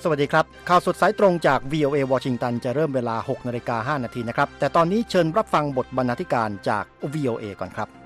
วัสดีครับข่าวสดสายตรงจาก VOA วอชิงตันจะเริ่มเวลา 6:05 น.นะครับแต่ตอนนี้เชิญรับฟังบทบรรณาธิการจาก VOA ก่อนครับ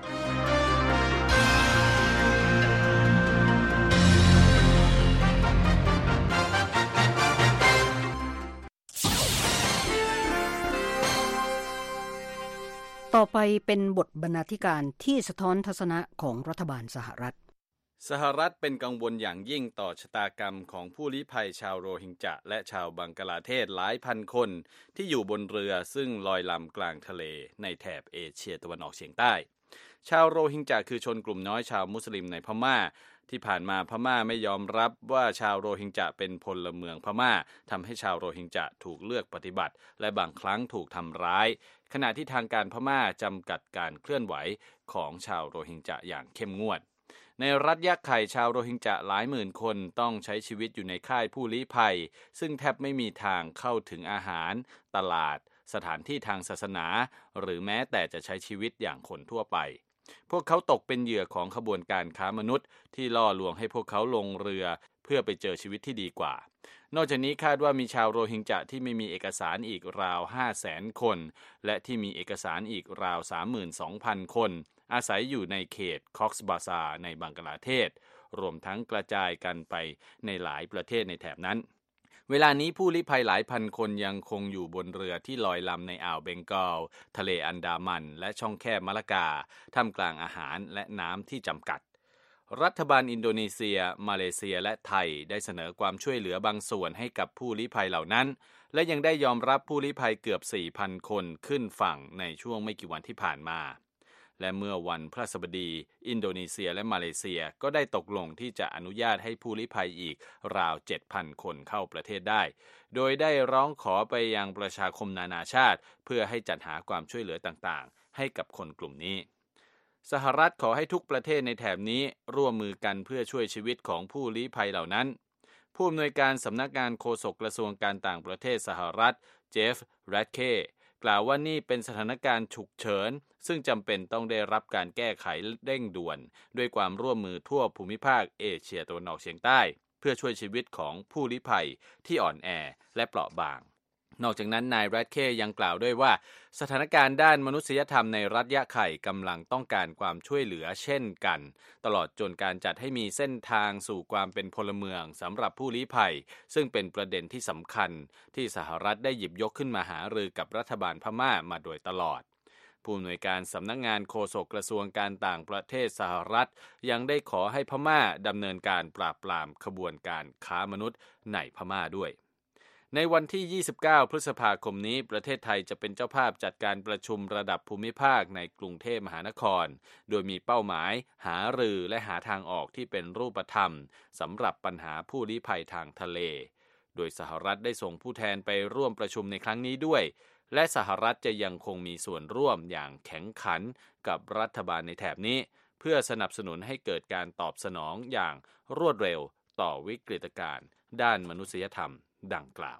ต่อไปเป็นบทบรรณาธิการที่สะท้อนทัศนะของรัฐบาลสหรัฐเป็นกังวลอย่างยิ่งต่อชะตากรรมของผู้ลี้ภัยชาวโรฮิงญะและชาวบังกลาเทศหลายพันคนที่อยู่บนเรือซึ่งลอยลำกลางทะเลในแถบเอเชียตะวันออกเฉียงใต้ชาวโรฮิงญะคือชนกลุ่มน้อยชาวมุสลิมในพม่าที่ผ่านมาพม่าไม่ยอมรับว่าชาวโรฮิงญะเป็นพลเมืองพม่าทำให้ชาวโรฮิงญะถูกเลือกปฏิบัติและบางครั้งถูกทำร้ายขณะที่ทางการพม่าจำกัดการเคลื่อนไหวของชาวโรฮิงญะอย่างเข้มงวดในรัฐยะไข่ชาวโรฮิงญะหลายหมื่นคนต้องใช้ชีวิตอยู่ในค่ายผู้ลี้ภัยซึ่งแทบไม่มีทางเข้าถึงอาหารตลาดสถานที่ทางศาสนาหรือแม้แต่จะใช้ชีวิตอย่างคนทั่วไปพวกเขาตกเป็นเหยื่อของขบวนการค้ามนุษย์ที่ล่อลวงให้พวกเขาลงเรือเพื่อไปเจอชีวิตที่ดีกว่านอกจากนี้คาดว่ามีชาวโรฮิงญะที่ไม่มีเอกสารอีกราว 500,000 คนและที่มีเอกสารอีกราว 32,000 คนอาศัยอยู่ในเขตคอกซ์บาซาร์ในบังกลาเทศรวมทั้งกระจายกันไปในหลายประเทศในแถบนั้นเวลานี้ผู้ลี้ภัยหลายพันคนยังคงอยู่บนเรือที่ลอยลำในอ่าวเบงกอลทะเลอันดามันและช่องแคบมะละกาท่ามกลางอาหารและน้ำที่จำกัดรัฐบาลอินโดนีเซียมาเลเซียและไทยได้เสนอความช่วยเหลือบางส่วนให้กับผู้ลี้ภัยเหล่านั้นและยังได้ยอมรับผู้ลี้ภัยเกือบ 4,000 คนขึ้นฝั่งในช่วงไม่กี่วันที่ผ่านมาและเมื่อวันพฤหัสบดีอินโดนีเซียและมาเลเซียก็ได้ตกลงที่จะอนุญาตให้ผู้ลี้ภัยอีกราว 7,000 คนเข้าประเทศได้โดยได้ร้องขอไปยังประชาคมนานาชาติเพื่อให้จัดหาความช่วยเหลือต่างๆให้กับคนกลุ่มนี้สหรัฐขอให้ทุกประเทศในแถบนี้ร่วมมือกันเพื่อช่วยชีวิตของผู้ลี้ภัยเหล่านั้นผู้อำนวยการสำนักงานโฆษกกระทรวงการต่างประเทศสหรัฐเจฟแรดเคกล่าวว่านี่เป็นสถานการณ์ฉุกเฉินซึ่งจำเป็นต้องได้รับการแก้ไขเร่งด่วนด้วยความร่วมมือทั่วภูมิภาคเอเชียตะวันออกเฉียงใต้เพื่อช่วยชีวิตของผู้ลี้ภัยที่อ่อนแอและเปราะบางนอกจากนั้นนายแรดเคยังกล่าวด้วยว่าสถานการณ์ด้านมนุษยธรรมในรัฐยะไข่กำลังต้องการความช่วยเหลือเช่นกันตลอดจนการจัดให้มีเส้นทางสู่ความเป็นพลเมืองสำหรับผู้ลี้ภัยซึ่งเป็นประเด็นที่สำคัญที่สหรัฐได้หยิบยกขึ้นมาหารือกับรัฐบาลพม่ามาโดยตลอดผู้อำนวยการสำนักงานโฆษกกระทรวงการต่างประเทศสหรัฐยังได้ขอให้พม่าดำเนินการปราบปรามขบวนการค้ามนุษย์ในพม่าด้วยในวันที่ 29 พฤษภาคมนี้ประเทศไทยจะเป็นเจ้าภาพจัดการประชุมระดับภูมิภาคในกรุงเทพมหานครโดยมีเป้าหมายหารือและหาทางออกที่เป็นรูปธรรมสำหรับปัญหาผู้ลี้ภัยทางทะเลโดยสหรัฐได้ส่งผู้แทนไปร่วมประชุมในครั้งนี้ด้วยและสหรัฐจะยังคงมีส่วนร่วมอย่างแข็งขันกับรัฐบาลในแถบนี้เพื่อสนับสนุนให้เกิดการตอบสนองอย่างรวดเร็วต่อวิกฤตการณ์ด้านมนุษยธรรมดังกล่าว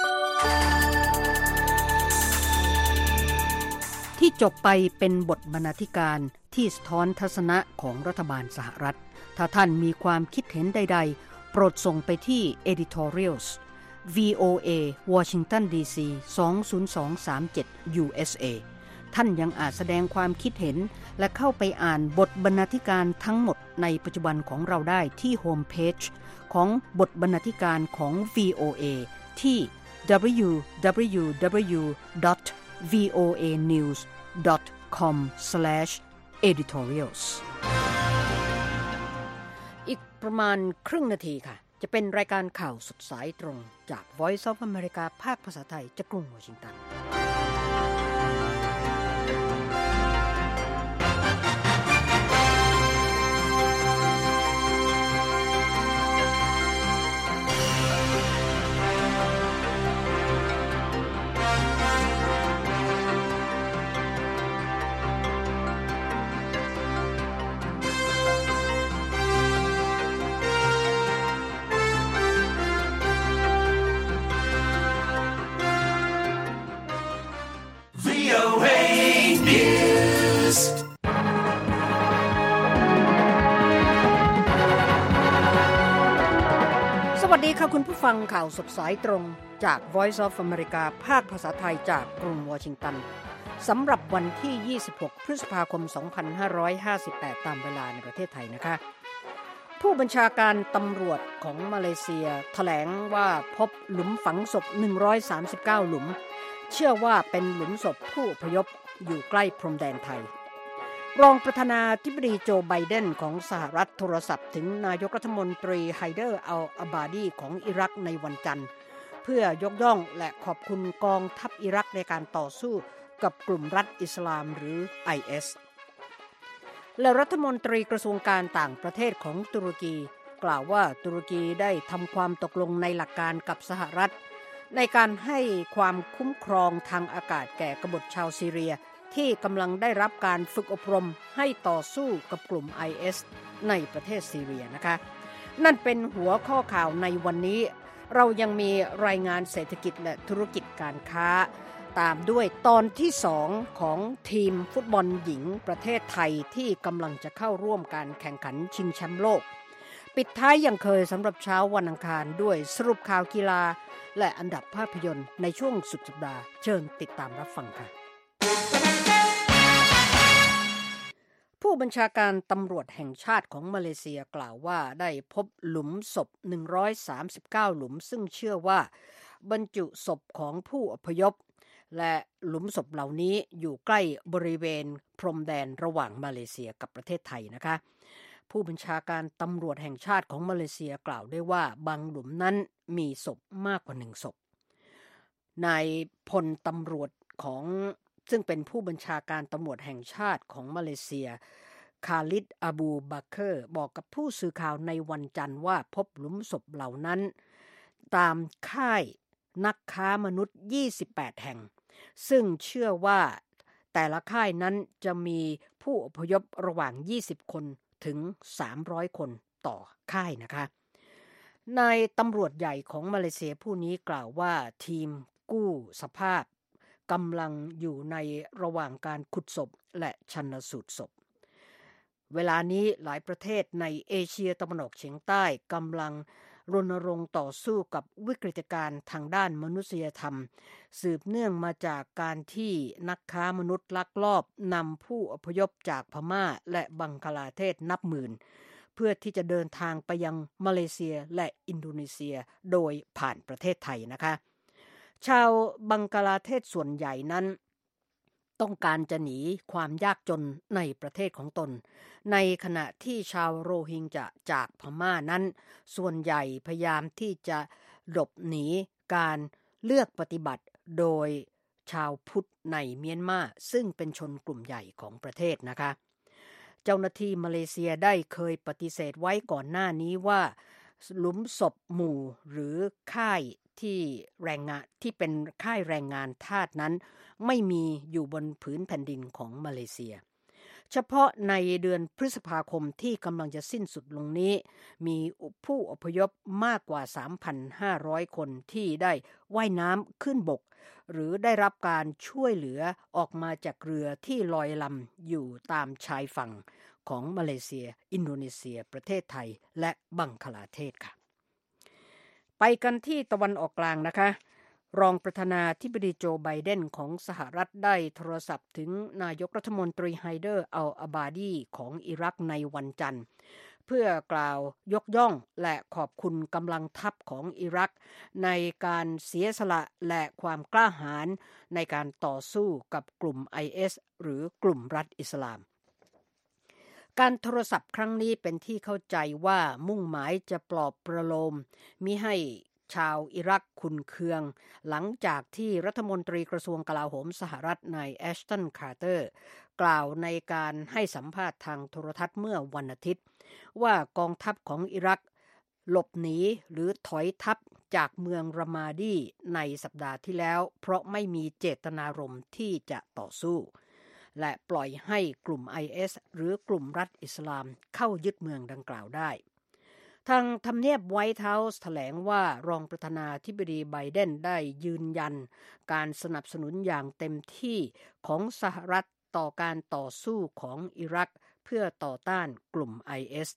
ที่จบไปเป็นบทบรรณาธิการที่สะท้อนทัศนะของรัฐบาลสหรัฐถ้าท่านมีความคิดเห็นใดๆโปรดส่งไปที่ editorials VOA Washington DC 20237 USA ท่านยังอาจแสดงความคิดเห็นและเข้าไปอ่านบทบรรณาธิการทั้งหมดในปัจจุบันของเราได้ที่โฮมเพจของบทบรรณาธิการของ VOA ที่ www.voanews.com/editorials อีกประมาณครึ่งนาทีค่ะจะเป็นรายการข่าวสดสายตรงจาก Voice of America ภาคภาษาไทยจากกรุงวอชิงตันสวัสดีค่ะคุณผู้ฟังข่าวสดสายตรงจาก Voice of America ภาคภาษาไทยจากกรุงวอชิงตันสำหรับวันที่ 26 พฤษภาคม 2558 ตามเวลาในประเทศไทยนะคะผู้บัญชาการตำรวจของมาเลเซียแถลงว่าพบหลุมฝังศพ139หลุมเชื่อว่าเป็นหลุมศพผู้อพยพอยู่ใกล้พรมแดนไทยรองประธานาธิบดีโจไบเดนของสหรัฐโทรศัพท์ถึงนายกรัฐมนตรีไฮเดอร์อัลอาบาดีของอิรักในวันจันทร์เพื่อยกย่องและขอบคุณกองทัพอิรักในการต่อสู้กับกลุ่มรัฐอิสลามหรือ IS และรัฐมนตรีกระทรวงการต่างประเทศของตุรกีกล่าวว่าตุรกีได้ทำความตกลงในหลักการกับสหรัฐในการให้ความคุ้มครองทางอากาศแก่กบฏชาวซีเรียที่กำลังได้รับการฝึกอบรมให้ต่อสู้กับกลุ่ม IS ในประเทศซีเรียนะคะนั่นเป็นหัวข้อข่าวในวันนี้เรายังมีรายงานเศรษฐกิจและธุรกิจการค้าตามด้วยตอนที่2ของทีมฟุตบอลหญิงประเทศไทยที่กำลังจะเข้าร่วมการแข่งขันชิงแชมป์โลกปิดท้ายอย่างเคยสำหรับเช้าวันอังคารด้วยสรุปข่าวกีฬาและอันดับภาพยนตร์ในช่วงสุดสัปดาห์เชิญติดตามรับฟังค่ะผู้บัญชาการตำรวจแห่งชาติของมาเลเซียกล่าวว่าได้พบหลุมศพ139หลุมซึ่งเชื่อว่าบรรจุศพของผู้อพยพและหลุมศพเหล่านี้อยู่ใกล้บริเวณพรมแดนระหว่างมาเลเซียกับประเทศไทยนะคะผู้บัญชาการตำรวจแห่งชาติของมาเลเซียกล่าวด้วยว่าบางหลุมนั้นมีศพมากกว่า1ศพนายพลตำรวจของซึ่งเป็นผู้บัญชาการตำรวจแห่งชาติของมาเลเซียคาลิดอาบูบักเคอร์บอกกับผู้สื่อข่าวในวันจันทร์ว่าพบหลุมศพเหล่านั้นตามค่ายนักค้ามนุษย์28แห่งซึ่งเชื่อว่าแต่ละค่ายนั้นจะมีผู้อพยพระหว่าง20คนถึง300คนต่อค่ายนะคะนายตำรวจใหญ่ของมาเลเซียผู้นี้กล่าวว่าทีมกู้สภาพกำลังอยู่ในระหว่างการขุดศพและชันสูตรศพเวลานี้หลายประเทศในเอเชียตะวันออกเฉียงใต้กำลังรณรงค์ต่อสู้กับวิกฤตการณ์ทางด้านมนุษยธรรมสืบเนื่องมาจากการที่นักค้ามนุษย์ลักลอบนำผู้อพยพจากพม่าและบังกลาเทศนับหมื่นเพื่อที่จะเดินทางไปยังมาเลเซียและอินโดนีเซียโดยผ่านประเทศไทยนะคะชาวบังกลาเทศส่วนใหญ่นั้นต้องการจะหนีความยากจนในประเทศของตนในขณะที่ชาวโรฮิงญะจากพม่านั้นส่วนใหญ่พยายามที่จะหลบหนีการเลือกปฏิบัติโดยชาวพุทธในเมียนมาซึ่งเป็นชนกลุ่มใหญ่ของประเทศนะคะเจ้าหน้าที่มาเลเซียได้เคยปฏิเสธไว้ก่อนหน้านี้ว่าหลุมศพหมู่หรือค่ายที่แรงงานที่เป็นค่ายแรงงานทาสนั้นไม่มีอยู่บนผืนแผ่นดินของมาเลเซียเฉพาะในเดือนพฤษภาคมที่กำลังจะสิ้นสุดลงนี้มีผู้อพยพมากกว่า 3,500 คนที่ได้ว่ายน้ำขึ้นบกหรือได้รับการช่วยเหลือออกมาจากเรือที่ลอยลำอยู่ตามชายฝั่งของมาเลเซียอินโดนีเซียประเทศไทยและบังกลาเทศค่ะไปกันที่ตะวันออกกลางนะคะรองประธานาธิบดีโจไบเดนของสหรัฐได้โทรศัพท์ถึงนายกรัฐมนตรีไฮเดอร์อัลอาบาดีของอิรักในวันจันทร์เพื่อกล่าวยกย่องและขอบคุณกำลังทัพของอิรักในการเสียสละและความกล้าหาญในการต่อสู้กับกลุ่ม IS หรือกลุ่มรัฐอิสลามการโทรศัพท์ครั้งนี้เป็นที่เข้าใจว่ามุ่งหมายจะปลอบประโลมมิให้ชาวอิรักขุ่นเคืองหลังจากที่รัฐมนตรีกระทรวงกลาโหมสหรัฐนายแอชตันคาร์เตอร์กล่าวในการให้สัมภาษณ์ทางโทรทัศน์เมื่อวันอาทิตย์ว่ากองทัพของอิรักหลบหนีหรือถอยทัพจากเมืองรามาดีในสัปดาห์ที่แล้วเพราะไม่มีเจตนารมณ์ที่จะต่อสู้และปล่อยให้กลุ่ม IS หรือกลุ่มรัฐอิสลามเข้ายึดเมืองดังกล่าวได้ทางทำเนียบไวท์เฮาส์แถลงว่ารองประธานาธิบดีไบเดนได้ยืนยันการสนับสนุนอย่างเต็มที่ของสหรัฐต่อการต่อสู้ของอิรักเพื่อต่อต้านกลุ่ม IS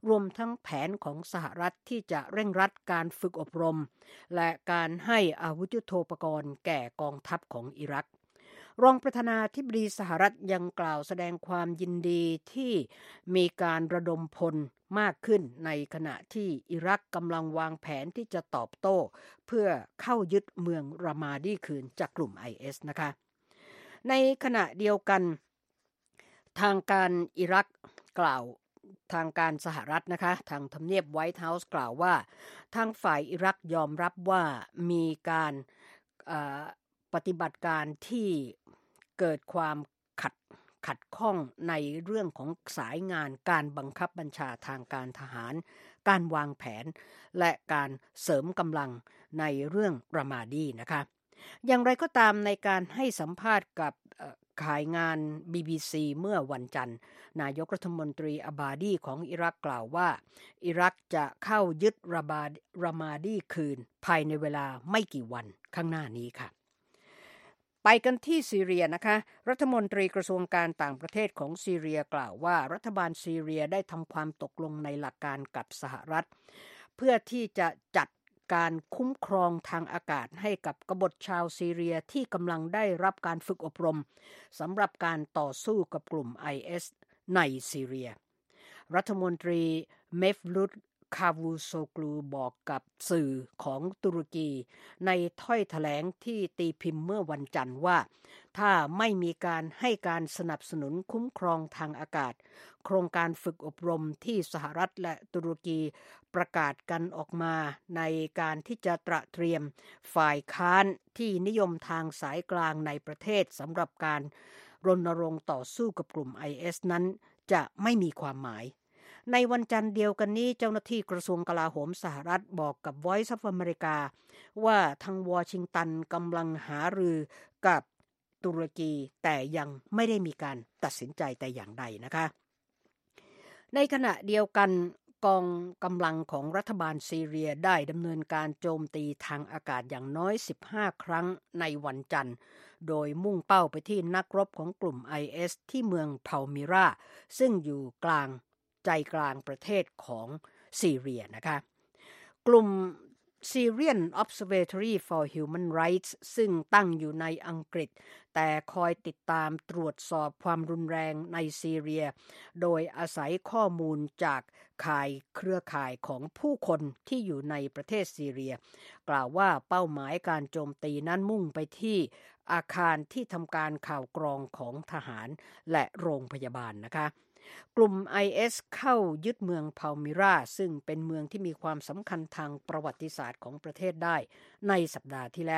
รวมทั้งแผนของสหรัฐที่จะเร่งรัดการฝึกอบรมและการให้อาวุธยุทโธปกรณ์แก่กองทัพของอิรักรองประธานาธิบดีสหรัฐยังกล่าวแสดงความยินดีที่มีการระดมพลมากขึ้นในขณะที่อิรักกำลังวางแผนที่จะตอบโต้เพื่อเข้ายึดเมืองรามาดีคืนจากกลุ่ม IS นะคะในขณะเดียวกันทางการอิรักกล่าวทางการสหรัฐนะคะทางทำเนียบไวท์เฮาส์กล่าวว่าทางฝ่ายอิรักยอมรับว่ามีการปฏิบัติการที่เกิดความขัดข้องในเรื่องของสายงานการบังคับบัญชาทางการทหารการวางแผนและการเสริมกำลังในเรื่องรามาดีนะคะอย่างไรก็ตามในการให้สัมภาษณ์กับข่ายงาน BBC เมื่อวันจันทร์นายกรัฐมนตรีอาบาดีของอิรักกล่าวว่าอิรักจะเข้ายึดรามาดีคืนภายในเวลาไม่กี่วันข้างหน้านี้ค่ะไปกันที่ซีเรียนะคะรัฐมนตรีกระทรวงการต่างประเทศของซีเรียกล่าวว่ารัฐบาลซีเรียได้ทำความตกลงในหลักการกับสหรัฐเพื่อที่จะจัดการคุ้มครองทางอากาศให้กับกบฏชาวซีเรียที่กำลังได้รับการฝึกอบรมสำหรับการต่อสู้กับกลุ่ม IS ในซีเรียรัฐมนตรีเมฟลุตคาวูโซกลูบอกกับสื่อของตุรกีในถ้อยแถลงที่ตีพิมพ์เมื่อวันจันทร์ว่าถ้าไม่มีการให้การสนับสนุนคุ้มครองทางอากาศโครงการฝึกอบรมที่สหรัฐและตุรกีประกาศกันออกมาในการที่จะตระเตรียมฝ่ายค้านที่นิยมทางสายกลางในประเทศสำหรับการรณรงค์ต่อสู้กับกลุ่ม IS นั้นจะไม่มีความหมายในวันจันทร์เดียวกันนี้เจ้าหน้าที่กระทรวงกลาโหมสหรัฐบอกกับ Voice of America ว่าทางวอชิงตันกำลังหารือกับตุรกีแต่ยังไม่ได้มีการตัดสินใจแต่อย่างใดนะคะในขณะเดียวกันกองกำลังของรัฐบาลซีเรียได้ดำเนินการโจมตีทางอากาศอย่างน้อย15ครั้งในวันจันทร์โดยมุ่งเป้าไปที่นักรบของกลุ่ม IS ที่เมืองพาลมิราซึ่งอยู่ใจกลางประเทศของซีเรียนะคะกลุ่ม Syrian Observatory for Human Rights ซึ่งตั้งอยู่ในอังกฤษแต่คอยติดตามตรวจสอบความรุนแรงในซีเรียโดยอาศัยข้อมูลจากเครือข่ายของผู้คนที่อยู่ในประเทศซีเรียกล่าวว่าเป้าหมายการโจมตีนั้นมุ่งไปที่อาคารที่ทำการข่าวกรองของทหารและโรงพยาบาลนะคะกลุ่ม IS เข้ายึดเมืองพาลมิราซึ่งเป็นเมืองที่มีความสำคัญทางประวัติศาสตร์ของประเทศได้ในสัปดาห์ที่แล้ว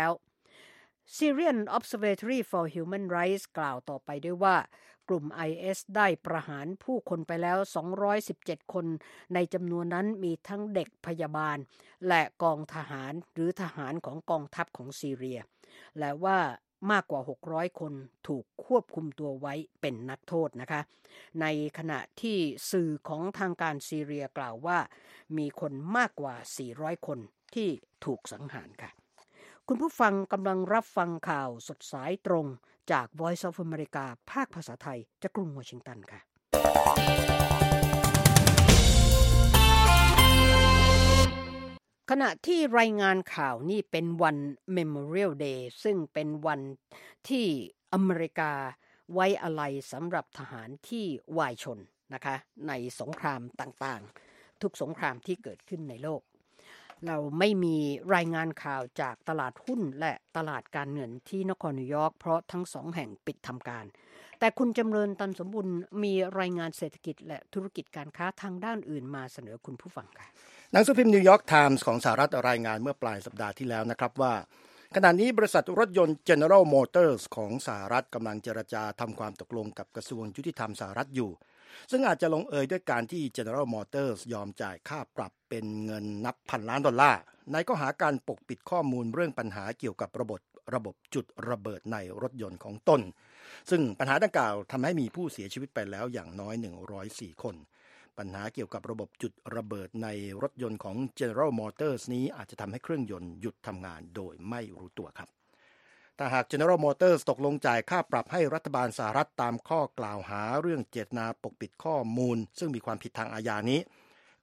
Syrian Observatory for Human Rights กล่าวต่อไปด้วยว่ากลุ่ม IS ได้ประหารผู้คนไปแล้ว217คนในจำนวนนั้นมีทั้งเด็กพยาบาลและกองทหารหรือทหารของกองทัพของซีเรียและว่ามากกว่า600คนถูกควบคุมตัวไว้เป็นนักโทษนะคะในขณะที่สื่อของทางการซีเรียกล่าวว่ามีคนมากกว่า400คนที่ถูกสังหารค่ะคุณผู้ฟังกำลังรับฟังข่าวสดสายตรงจาก Voice of America ภาคภาษาไทยจากกรุงวอชิงตันค่ะขณะที่รายงานข่าวนี่เป็นวัน Memorial Day ซึ่งเป็นวันที่อเมริกาไว้อาลัยสำหรับทหารที่วายชนนะคะในสงครามต่างๆทุกสงครามที่เกิดขึ้นในโลกเราไม่มีรายงานข่าวจากตลาดหุ้นและตลาดการเงินที่นครนิวยอร์กเพราะทั้งสองแห่งปิดทำการแต่คุณจำเริญตันสมบุญมีรายงานเศรษฐกิจและธุรกิจการค้าทางด้านอื่นมาเสนอคุณผู้ฟังค่ะหนังสือพิมพ์นิวยอร์กไทมส์ของสหรัฐรายงานเมื่อปลายสัปดาห์ที่แล้วนะครับว่าขณะนี้บริษัทรถยนต์ General Motors ของสหรัฐกำลังเจรจาทำความตกลงกับกระทรวงยุติธรรมสหรัฐอยู่ซึ่งอาจจะลงเอยด้วยการที่ General Motors ยอมจ่ายค่าปรับเป็นเงินนับพันล้านดอลลาร์ในข้อหาการปกปิดข้อมูลเรื่องปัญหาเกี่ยวกับระบบจุดระเบิดในรถยนต์ของตนซึ่งปัญหาดังกล่าวทำให้มีผู้เสียชีวิตไปแล้วอย่างน้อย104คนปัญหาเกี่ยวกับระบบจุดระเบิดในรถยนต์ของ General Motors นี้อาจจะทำให้เครื่องยนต์หยุดทำงานโดยไม่รู้ตัวครับถ้าหาก General Motors ตกลงจ่ายค่าปรับให้รัฐบาลสหรัฐตามข้อกล่าวหาเรื่องเจตนาปกปิดข้อมูลซึ่งมีความผิดทางอาญานี้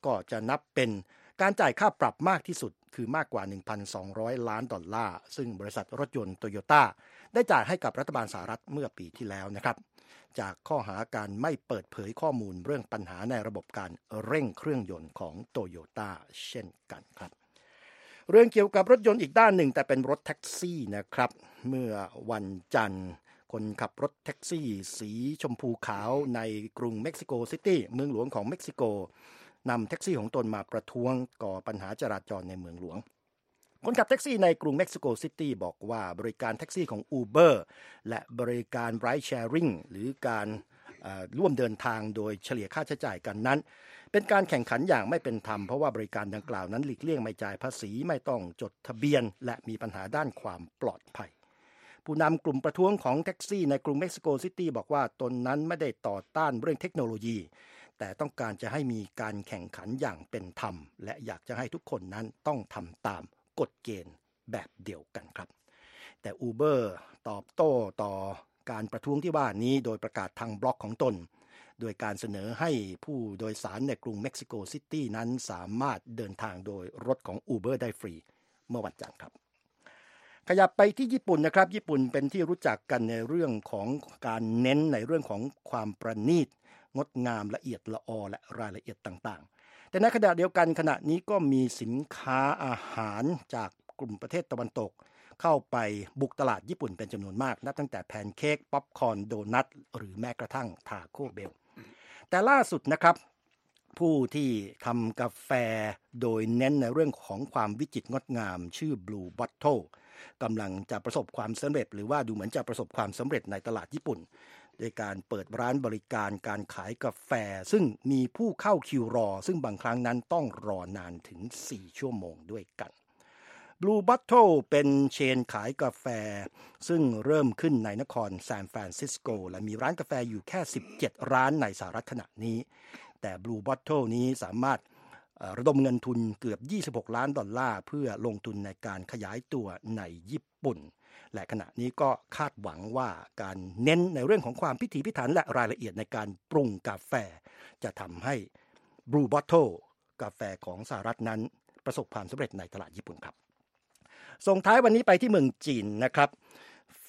ก็จะนับเป็นการจ่ายค่าปรับมากที่สุดคือมากกว่า $1,200 ล้านซึ่งบริษัทรถยนต์โตโยต้าได้จ่ายให้กับรัฐบาลสหรัฐเมื่อปีที่แล้วนะครับจากข้อหาการไม่เปิดเผยข้อมูลเรื่องปัญหาในระบบการเร่งเครื่องยนต์ของโตโยต้าเช่นกันครับเรื่องเกี่ยวกับรถยนต์อีกด้านหนึ่งแต่เป็นรถแท็กซี่นะครับเมื่อวันจันทร์คนขับรถแท็กซี่สีชมพูขาวในกรุงเม็กซิโกซิตี้เมืองหลวงของเม็กซิโกนำแท็กซี่ของตนมาประท้วงก่อปัญหาจราจรในเมืองหลวงคนขับแท็กซี่ในกรุงเม็กซิโกซิตี้บอกว่าบริการแท็กซี่ของ Uber และบริการ Ride Sharing หรือการร่วมเดินทางโดยเฉลี่ยค่าใช้จ่ายกันนั้นเป็นการแข่งขันอย่างไม่เป็นธรรมเพราะว่าบริการดังกล่าวนั้นหลีกเลี่ยงไม่จ่ายภาษีไม่ต้องจดทะเบียนและมีปัญหาด้านความปลอดภัยผู้นำกลุ่มประท้วงของแท็กซี่ในกรุงเม็กซิโกซิตี้บอกว่าตนนั้นไม่ได้ต่อต้านเรื่องเทคโนโลยีแต่ต้องการจะให้มีการแข่งขันอย่างเป็นธรรมและอยากจะให้ทุกคนนั้นต้องทำตามกฎเกณฑ์แบบเดียวกันครับแต่ Uber ตอบโต้ต่อการประท้วงที่ว่านี้โดยประกาศทางบล็อกของตนโดยการเสนอให้ผู้โดยสารในกรุงเม็กซิโกซิตี้นั้นสามารถเดินทางโดยรถของ Uber ได้ฟรีเมื่อวันจันทร์ครับขยับไปที่ญี่ปุ่นนะครับญี่ปุ่นเป็นที่รู้จักกันในเรื่องของการเน้นในเรื่องของความประณีตงดงามละเอียดละออและรายละเอียดต่างๆแต่ในขณะเดียวกันขณะนี้ก็มีสินค้าอาหารจากกลุ่มประเทศตะวันตกเข้าไปบุกตลาดญี่ปุ่นเป็นจำนวนมากนับตั้งแต่แพนเค้กป๊อปคอร์นโดนัทหรือแม้กระทั่งทาโก้เบลแต่ล่าสุดนะครับผู้ที่ทำกาแฟโดยเน้นในเรื่องของความวิจิตรงดงามชื่อ Blue Bottle กำลังจะประสบความสำเร็จหรือว่าดูเหมือนจะประสบความสำเร็จในตลาดญี่ปุ่นโดยการเปิดร้านบริการการขายกาแฟซึ่งมีผู้เข้าคิวรอซึ่งบางครั้งนั้นต้องรอนานถึง4ชั่วโมงด้วยกัน Blue Bottle เป็นเชนขายกาแฟซึ่งเริ่มขึ้นในนครซานฟรานซิสโกและมีร้านกาแฟอยู่แค่17ร้านในสหรัฐขณะนี้แต่ Blue Bottle นี้สามารถระดมเงินทุนเกือบ$26 ล้านเพื่อลงทุนในการขยายตัวในญี่ปุ่นและขณะนี้ก็คาดหวังว่าการเน้นในเรื่องของความพิถีพิถันและรายละเอียดในการปรุงกาแฟจะทำให้ Blue Bottle กาแฟของสหรัฐนั้นประสบความสำเร็จในตลาดญี่ปุ่นครับส่งท้ายวันนี้ไปที่เมืองจีนนะครับแฟ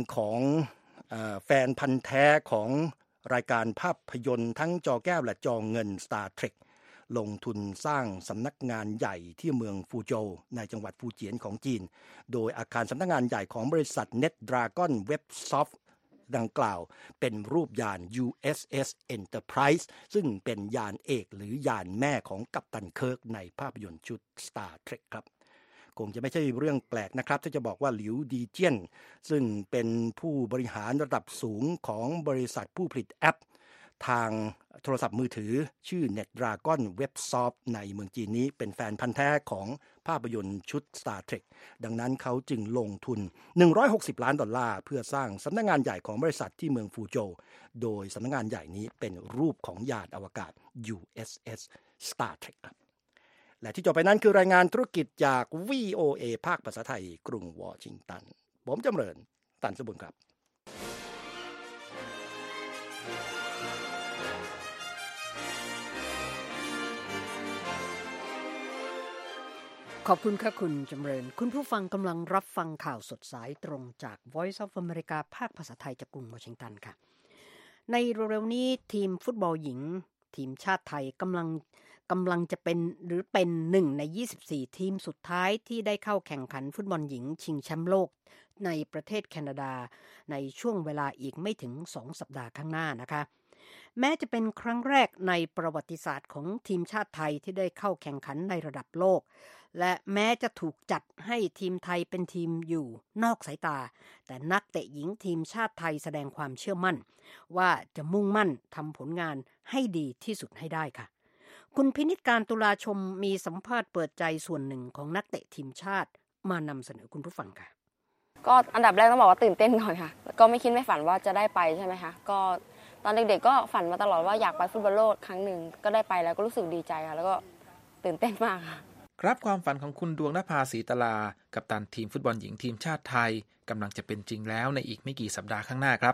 นพันธุ์แท้ของรายการภาพยนตร์ทั้งจอแก้วและจอเงิน Star Trek ลงทุนสร้างสำนักงานใหญ่ที่เมืองฟูโจวในจังหวัดฟูเจียนของจีนโดยอาคารสำนักงานใหญ่ของบริษัท NetDragon Websoft ดังกล่าวเป็นรูปยาน USS Enterprise ซึ่งเป็นยานเอกหรือยานแม่ของกัปตันเคิร์กในภาพยนตร์ชุด Star Trek ครับคงจะไม่ใช่เรื่องแปลกนะครับที่จะบอกว่าหลิวดีเจี้ยนซึ่งเป็นผู้บริหารระดับสูงของบริษัทผู้ผลิตแอปทางโทรศัพท์มือถือชื่อ NetDragon Websoft ในเมืองจีนนี้เป็นแฟนพันธุ์แท้ของภาพยนตร์ชุด Star Trek ดังนั้นเขาจึงลงทุน$160 ล้านเพื่อสร้างสำนักงานใหญ่ของบริษัทที่เมืองฟูโจวโดยสำนักงานใหญ่นี้เป็นรูปของยานอวกาศ USS Star Trek ครับและที่จบไปนั้นคือรายงานธุรกิจจาก VOA ภาคภาษาไทยกรุงวอชิงตันผมจำเริญตันสมบูรณ์ครับขอบคุณค่ะคุณจำเริญคุณผู้ฟังกำลังรับฟังข่าวสดสายตรงจาก Voice of America ภาคภาษาไทยจากกรุงวอชิงตันค่ะในเร็วๆนี้ทีมฟุตบอลหญิงทีมชาติไทยกำลังจะเป็นหรือเป็น1ใน24ทีมสุดท้ายที่ได้เข้าแข่งขันฟุตบอลหญิงชิงแชมป์โลกในประเทศแคนาดาในช่วงเวลาอีกไม่ถึง2สัปดาห์ข้างหน้านะคะแม้จะเป็นครั้งแรกในประวัติศาสตร์ของทีมชาติไทยที่ได้เข้าแข่งขันในระดับโลกและแม้จะถูกจัดให้ทีมไทยเป็นทีมอยู่นอกสายตาแต่นักเตะหญิงทีมชาติไทยแสดงความเชื่อมั่นว่าจะมุ่งมั่นทำผลงานให้ดีที่สุดให้ได้ค่ะคุณพินิจการตุลาชมมีสัมภาษณ์เปิดใจส่วนหนึ่งของนักเตะทีมชาติมานำเสนอคุณผู้ฟังค่ะก็อันดับแรกต้องบอกว่าตื่นเต้นก่อนค่ะก็ไม่คิดไม่ฝันว่าจะได้ไปใช่ไหมคะก็ตอนเด็กๆก็ฝันมาตลอดว่าอยากไปฟุตบอลโลกครั้งหนึ่งก็ได้ไปแล้วก็รู้สึกดีใจค่ะแล้วก็ตื่นเต้นมากค่ะครับความฝันของคุณดวงนภาศรีตลากัปตันทีมฟุตบอลหญิงทีมชาติไทยกำลังจะเป็นจริงแล้วในอีกไม่กี่สัปดาห์ข้างหน้าครับ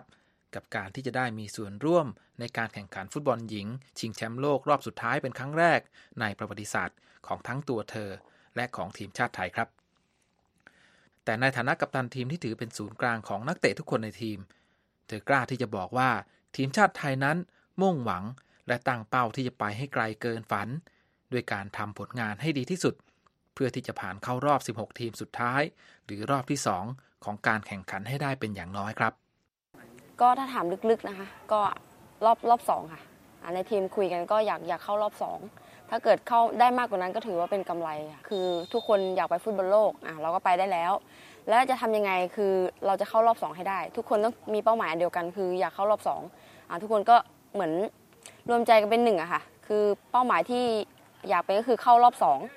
กับการที่จะได้มีส่วนร่วมในการแข่งขันฟุตบอลหญิงชิงแชมป์โลกรอบสุดท้ายเป็นครั้งแรกในประวัติศาสตร์ของทั้งตัวเธอและของทีมชาติไทยครับแต่ในฐานะกัปตันทีมที่ถือเป็นศูนย์กลางของนักเตะทุกคนในทีมเธอกล้าที่จะบอกว่าทีมชาติไทยนั้นมุ่งหวังและตั้งเป้าที่จะไปให้ไกลเกินฝันด้วยการทำผลงานให้ดีที่สุดเพื่อที่จะผ่านเข้ารอบ16ทีมสุดท้ายหรือรอบที่2ของการแข่งขันให้ได้เป็นอย่างน้อยครับก็ถ้าถามลึกๆนะคะก็รอบ2ค่ะในทีมคุยกันก็อยากเข้ารอบ2ถ้าเกิดเข้าได้มากกว่านั้นก็ถือว่าเป็นกำไรคือทุกคนอยากไปฟุตบอลโลกเราก็ไปได้แล้วแล้วจะทำยังไงคือเราจะเข้ารอบ2ให้ได้ทุกคนต้องมีเป้าหมายเดียวกันคืออยากเข้ารอบ2ทุกคนก็เหมือนรวมใจกันเป็น1ค่ะคือเป้าหมายที่อยากไปก็คือเข้ารอบ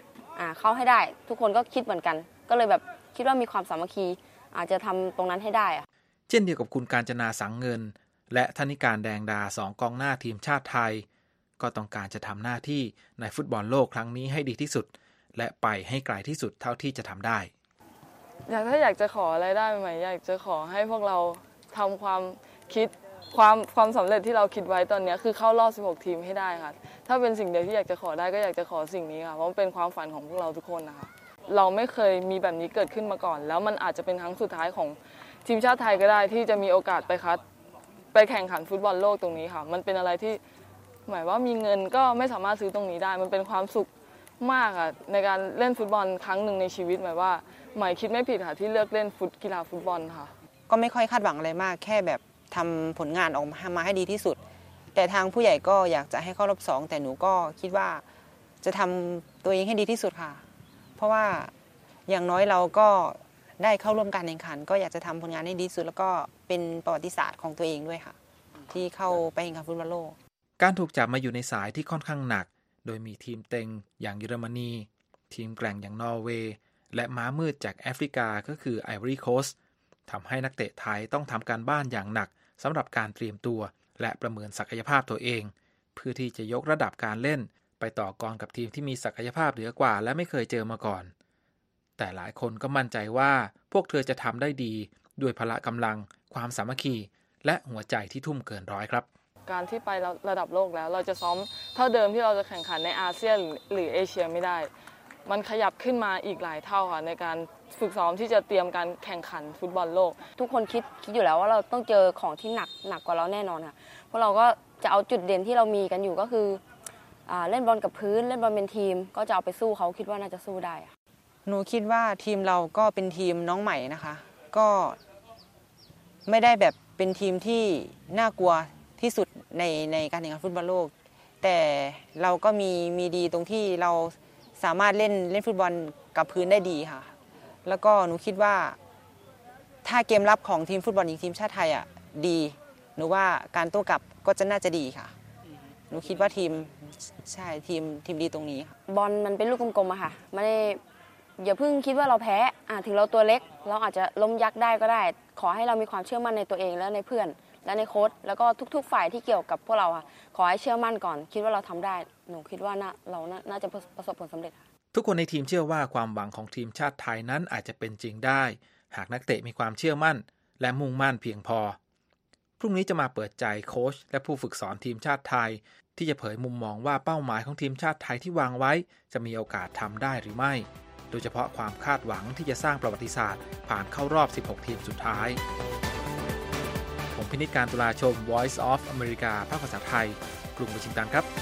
2เข้าให้ได้ทุกคนก็คิดเหมือนกันก็เลยแบบคิดว่ามีความสามัคคีอาจจะทำตรงนั้นให้ได้เช่นเดียวกับคุณกาญจนาสังเงินและธนิการแดงดา2กองหน้าทีมชาติไทยก็ต้องการจะทำหน้าที่ในฟุตบอลโลกครั้งนี้ให้ดีที่สุดและไปให้ไกลที่สุดเท่าที่จะทำได้ถ้าอยากจะขออะไรได้ไหมอยากจะขอให้พวกเราทำความคิดความสำเร็จที่เราคิดไว้ตอนนี้คือเข้ารอบ16ทีมให้ได้ค่ะถ้าเป็นสิ่งเดียวที่อยากจะขอได้ก็อยากจะขอสิ่งนี้ค่ะเพราะมันเป็นความฝันของพวกเราทุกคนนะคะเราไม่เคยมีแบบนี้เกิดขึ้นมาก่อนแล้วมันอาจจะเป็นครั้งสุดท้ายของทีมชาติไทยก็ได้ที่จะมีโอกาสไปแข่งขันฟุตบอลโลกตรงนี้ค่ะมันเป็นอะไรที่หมายว่ามีเงินก็ไม่สามารถซื้อตรงนี้ได้มันเป็นความสุขมากค่ะในการเล่นฟุตบอลครั้งหนึ่งในชีวิตหมายว่าหมายคิดไม่ผิดค่ะที่เลือกเล่นกีฬาฟุตบอลค่ะก็ไม่ค่อยคาดหวังอะไรมากแค่แบบทำผลงานออกมาให้ดีที่สุดแต่ทางผู้ใหญ่ก็อยากจะให้เข้ารอบ2แต่หนูก็คิดว่าจะทำตัวเองให้ดีที่สุดค่ะเพราะว่าอย่างน้อยเราก็ได้เข้าร่วมการแข่งขันก็อยากจะทำผลงานให้ดีที่สุดแล้วก็เป็นประวัติศาสตร์ของตัวเองด้วยค่ะที่เข้าไปแข่งขันฟุตบอลโลกการถูกจับมาอยู่ในสายที่ค่อนข้างหนักโดยมีทีมเต็งอย่างเยอรมนีทีมแกร่งอย่างนอร์เวย์และม้ามืดจากแอฟริกาก็คือไอวอรี่โคสต์ทำให้นักเตะไทยต้องทำการบ้านอย่างหนักสำหรับการเตรียมตัวและประเมินศักยภาพตัวเองเพื่อที่จะยกระดับการเล่นไปต่อกรกับทีมที่มีศักยภาพเหนือกว่าและไม่เคยเจอมาก่อนแต่หลายคนก็มั่นใจว่าพวกเธอจะทำได้ดีด้วยพละกำลังความสามัคคีและหัวใจที่ทุ่มเกินร้อยครับการที่ไประดับโลกแล้วเราจะซ้อมเท่าเดิมที่เราจะแข่งขันในอาเซียนหรือเอเชียไม่ได้มันขยับขึ้นมาอีกหลายเท่าค่ะในการฝึกซ้อมที่จะเตรียมการแข่งขันฟุตบอลโลกทุกคนคิดอยู่แล้วว่าเราต้องเจอของที่หนักกว่าเราแน่นอนค่ะเพราะเราก็จะเอาจุดเด่นที่เรามีกันอยู่ก็คือเล่นบอลกับพื้นเล่นบอลเป็นทีมก็จะเอาไปสู้เขาคิดว่าน่าจะสู้ได้หนูคิดว่าทีมเราก็เป็นทีมน้องใหม่นะคะก็ไม่ได้แบบเป็นทีมที่น่ากลัวที่สุดในการแข่งขันฟุตบอลโลกแต่เราก็มีดีตรงที่เราสามารถเล่นฟุตบอลกับพื้นได้ดีค่ะแล้วก็หนูคิดว่าถ้าเกมรับของทีมฟุตบอลหญิงทีมชาติไทยดีหนูว่าการโต้กลับก็จะน่าจะดีค่ะหนูคิดว่าทีมดีตรงนี้ค่ะบอลมันเป็นลูกกลมๆค่ะไม่ได้อย่าเพิ่งคิดว่าเราแพ้ถึงเราตัวเล็กเราอาจจะล้มยักษ์ได้ก็ได้ขอให้เรามีความเชื่อมั่นในตัวเองและในเพื่อนและในโค้ชแล้วก็ทุกๆฝ่ายที่เกี่ยวกับพวกเราค่ะขอให้เชื่อมั่นก่อนคิดว่าเราทำได้หนูคิดว่าเราน่าจะประสบผลสำเร็จทุกคนในทีมเชื่อว่าความหวังของทีมชาติไทยนั้นอาจจะเป็นจริงได้หากนักเตะมีความเชื่อมั่นและมุ่งมั่นเพียงพอพรุ่งนี้จะมาเปิดใจโค้ชและผู้ฝึกสอนทีมชาติไทยที่จะเผยมุมมองว่าเป้าหมายของทีมชาติไทยที่วางไว้จะมีโอกาสทำได้หรือไม่โดยเฉพาะความคาดหวังที่จะสร้างประวัติศาสตร์ผ่านเข้ารอบ16ทีมสุดท้ายผมพินิจการตุลาชม Voice of America ภาคภาษาไทยกรุงวอชิงตันครับ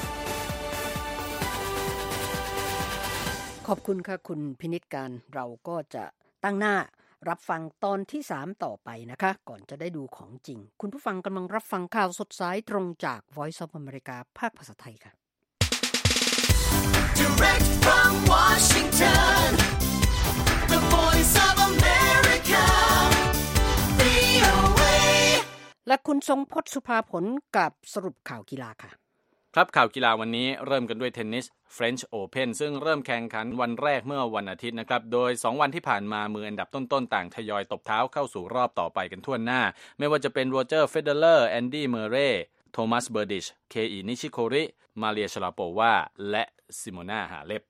ขอบคุณค่ะคุณพินิจการเราก็จะตั้งหน้ารับฟังตอนที่3ต่อไปนะคะก่อนจะได้ดูของจริงคุณผู้ฟังกำลังรับฟังข่าวสดสายตรงจาก Voice of America ภาคภาษาไทยค่ะ Direct from Washington The Voice of America VOA และคุณทรงพจน์สุภาผลกับสรุปข่าวกีฬาค่ะครับข่าวกีฬาวันนี้เริ่มกันด้วยเทนนิส French Open ซึ่งเริ่มแข่งขันวันแรกเมื่อวันอาทิตย์นะครับโดย2วันที่ผ่านมามืออันดับต้นๆต่างทยอยตบเท้าเข้าสู่รอบต่อไปกันทั่วหน้าไม่ว่าจะเป็นโรเจอร์เฟเดเลอร์แอนดี้เมอร์เรย์โทมัสเบอร์ดิชเคอินิชิโคริมาเรียชลาโปวาและซิโมนาฮาเลป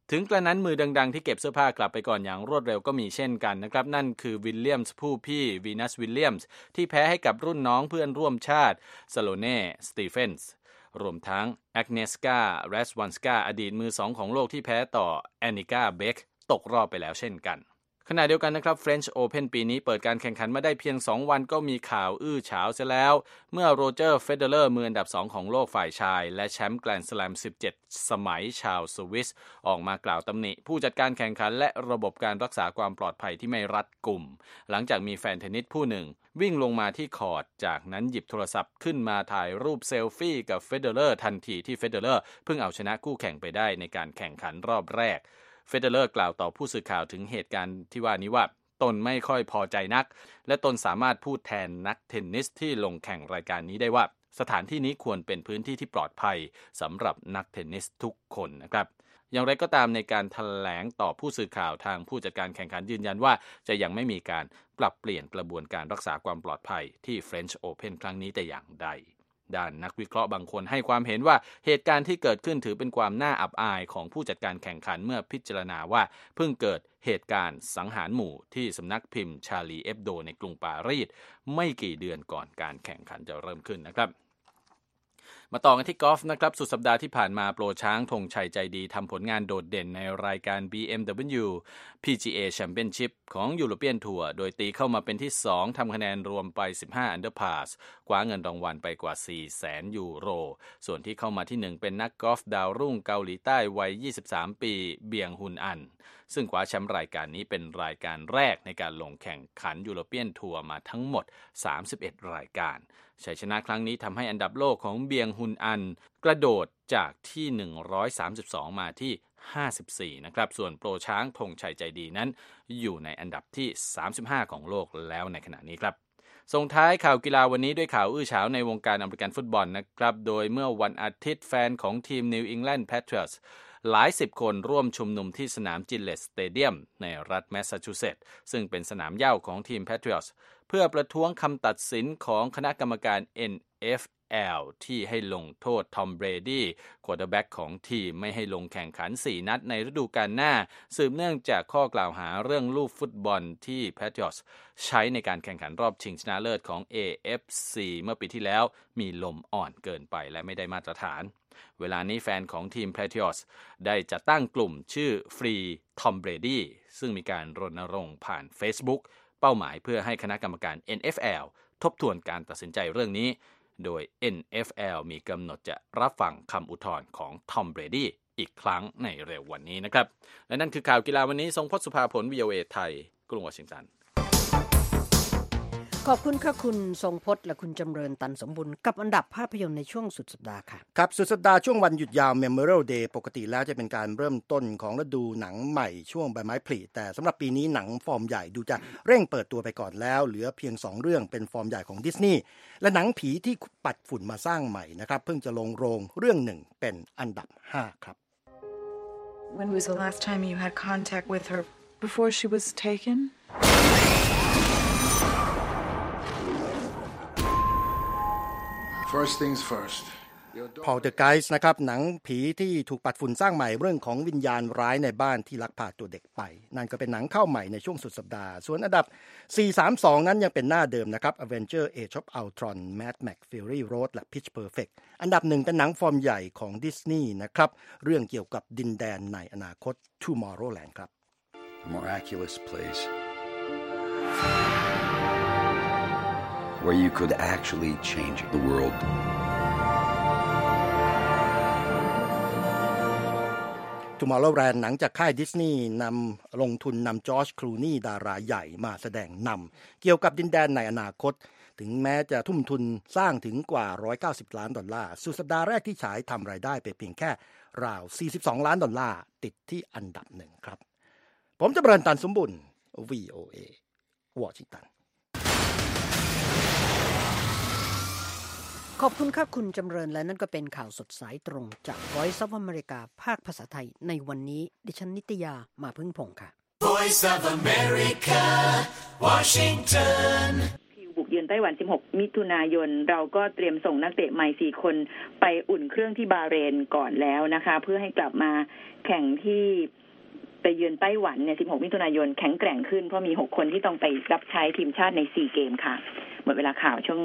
ถึงกระนั้นมือดังๆที่เก็บเสื้อผ้ากลับไปก่อนอย่างรวดเร็วก็มีเช่นกันนะครับนั่นคือวิลเลียมส์ผู้พี่วีนัสวิลเลียมส์ที่แพ้ให้กับรุ่นน้องเพื่อนร่วมชาติสโลเน่สตีเฟนส์รวมทั้งแอกเนสกาแรสวันสกาอดีตมือ2ของโลกที่แพ้ต่อแอนนิกาเบคตกรอบไปแล้วเช่นกันขณะเดียวกันนะครับ French Open ปีนี้เปิดการแข่งขันมาได้เพียง2วันก็มีข่าวอื้อฉาวซะแล้วเมื่อโรเจอร์เฟเดเลอร์มืออันดับ2ของโลกฝ่ายชายและแชมป์แกรนด์สแลม17สมัยชาวสวิสออกมากล่าวตำหนิผู้จัดการแข่งขันและระบบการรักษาความปลอดภัยที่ไม่รัดกุมหลังจากมีแฟนเทนนิสผู้หนึ่งวิ่งลงมาที่คอร์ตจากนั้นหยิบโทรศัพท์ขึ้นมาถ่ายรูปเซลฟี่กับเฟเดเลอร์ทันทีที่เฟเดเลอร์เพิ่งเอาชนะคู่แข่งไปได้ในการแข่งขันรอบแรกเฟเดเลอร์กล่าวต่อผู้สื่อข่าวถึงเหตุการณ์ที่ว่านี้ว่าตนไม่ค่อยพอใจนักและตนสามารถพูดแทนนักเทนนิสที่ลงแข่งรายการนี้ได้ว่าสถานที่นี้ควรเป็นพื้นที่ที่ปลอดภัยสำหรับนักเทนนิสทุกคนนะครับอย่างไรก็ตามในการแถลงต่อผู้สื่อข่าวทางผู้จัดการแข่งขันยืนยันว่าจะยังไม่มีการปรับเปลี่ยนกระบวนการรักษาความปลอดภัยที่ French Open ครั้งนี้แต่อย่างใดด้านนักวิเคราะห์บางคนให้ความเห็นว่าเหตุการณ์ที่เกิดขึ้นถือเป็นความน่าอับอายของผู้จัดการแข่งขันเมื่อพิจารณาว่าเพิ่งเกิดเหตุการณ์สังหารหมู่ที่สำนักพิมพ์ชาลีเอฟโดในกรุงปารีสไม่กี่เดือนก่อนการแข่งขันจะเริ่มขึ้นนะครับมาต่อกันที่กอล์ฟนะครับสุดสัปดาห์ที่ผ่านมาโปรช้างธงชัยใจดีทำผลงานโดดเด่นในรายการ BMW PGA Championship ของ European Tour โดยตีเข้ามาเป็นที่2ทำคะแนนรวมไป15 อันเดอร์พาสคว้าเงินรางวัลไปกว่า 400,000 ยูโรส่วนที่เข้ามาที่1เป็นนักกอล์ฟดาวรุ่งเกาหลีใต้วัย23 ปีเบียงฮุนอันซึ่งคว้าแชมป์รายการนี้เป็นรายการแรกในการลงแข่งขัน European Tour มาทั้งหมด31รายการชัยชนะครั้งนี้ทำให้อันดับโลกของเบียงฮุนอันกระโดดจากที่132มาที่54นะครับส่วนโปรช้างธงชัยใจดีนั้นอยู่ในอันดับที่35ของโลกแล้วในขณะนี้ครับส่งท้ายข่าวกีฬาวันนี้ด้วยข่าวอื้อฉาวในวงการอเมริกันฟุตบอลนะครับโดยเมื่อวันอาทิตย์แฟนของทีม New England Patriots หลายสิบคนร่วมชุมนุมที่สนามจิลเลตสเตเดียมในรัฐแมสซาชูเซตส์ซึ่งเป็นสนามเหย้าของทีม Patriots เพื่อประท้วงคำตัดสินของคณะกรรมการ NFL ที่ให้ลงโทษทอม เบรดี้ควอเตอร์แบ็กของทีมไม่ให้ลงแข่งขัน4นัดในฤดูกาลหน้าสืบเนื่องจากข้อกล่าวหาเรื่องลูกฟุตบอลที่ Patriots ใช้ในการแข่งขันรอบชิงชนะเลิศของ AFC เมื่อปีที่แล้วมีลมอ่อนเกินไปและไม่ได้มาตรฐานเวลานี้แฟนของทีม Patriots ได้จัดตั้งกลุ่มชื่อ Free Tom Brady ซึ่งมีการรณรงค์ผ่าน Facebook เป้าหมายเพื่อให้คณะกรรมการ NFL ทบทวนการตัดสินใจเรื่องนี้โดย NFL มีกำหนดจะรับฟังคำอุทธรณ์ของ Tom Brady อีกครั้งในเร็ววันนี้นะครับและนั่นคือข่าวกีฬาวันนี้ทรงพจน์สุภาผล VOA ไทยกรุงวอชิงตันขอบคุณค่ะคุณทรงพจน์และคุณจำเริญตันสมบุญกับอันดับภาพยนตร์ในช่วงสุดสัปดาห์ค่ะครับสุดสัปดาห์ช่วงวันหยุดยาว Memorial Day ปกติแล้วจะเป็นการเริ่มต้นของฤดูหนังใหม่ช่วงใบไม้ผลิแต่สำหรับปีนี้หนังฟอร์มใหญ่ดูจะเร่งเปิดตัวไปก่อนแล้วเหลือเพียง2เรื่องเป็นฟอร์มใหญ่ของดิสนีย์และหนังผีที่ปัดฝุ่นมาสร้างใหม่นะครับเพิ่งจะลงโรงเรื่องหนึ่งเป็นอันดับ5ครับ When was the last time you had contact with her before she was taken? First things first. Poltergeist นะครับหนังผีที่ถูกปัดฝุ่นสร้างใหม่เรื่องของวิญญาณร้ายในบ้านที่ลักพาตัวเด็กไปนั่นก็เป็นหนังเข้าใหม่ในช่วงสุดสัปดาห์ส่วนอันดับ432นั้นยังเป็นหน้าเดิมนะครับ Avenger Age of Ultron Mad Max Fury Road และ Pitch Perfect อันดับ1เป็นหนังฟอร์มใหญ่ของดิสนีย์นะครับเรื่องเกี่ยวกับดินแดนในอนาคต Tomorrowland ครับ A miraculous place where you could actually change the world. Tomorrowland หนังจากค่ายดิสนีย์ลงทุนนำจอร์จ คลูนีย์ดาราใหญ่มาแสดงนำเกี่ยวกับดินแดนในอนาคตถึงแม้จะทุ่มทุนสร้างถึงกว่า$190 ล้านสุดสัปดาห์แรกที่ฉายทำรายได้ไปเพียงแค่ราว$42 ล้านติดที่อันดับ1ครับผมจะเริญตันสมบุญ VOA วอชิงตันขอบคุณค่ะคุณจำเริญและนั่นก็เป็นข่าวสดสายตรงจาก Voice of America ภาคภาษาไทยในวันนี้ดิฉันนิตยามาพึ่งพงษ์ค่ะ Voice of America Washington ผิวบุกเยือนไต้หวัน16มิถุนายนเราก็เตรียมส่งนักเตะใหม่4คนไปอุ่นเครื่องที่บาห์เรนก่อนแล้วนะคะเพื่อให้กลับมาแข่งที่ไปเยือนไต้หวันเนี่ย16มิถุนายนแข็งแกร่งขึ้นเพราะมี6คนที่ต้องไปรับใช้ทีมชาติใน4เกมค่ะหมดเวลาข่าวช่วง